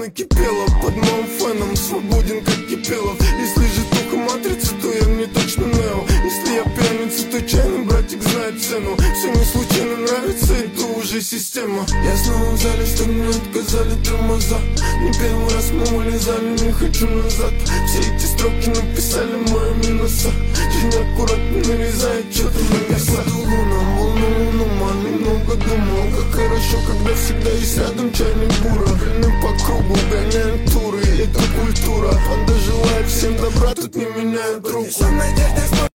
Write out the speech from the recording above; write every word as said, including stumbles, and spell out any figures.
накипело под моим феном, свободен как Кипелов. Если же только матрица, то я мне точно Нео. Если я пьяница, то чайный братик знает цену. Все не случайно нравится, это уже система. Я снова в зале, что мне отказали тормоза. Не первый раз мы вылезали, не хочу назад. Все эти строки написали мои минуса. Жизнь аккуратно нарезает что-то на мясо. Я под луном, волну ума, немного думал. Как хорошо, когда всегда есть рядом чайник бура. Блин, по кругу гоняем туры, это культура. Панда желает всем добра, тут не меняет руку.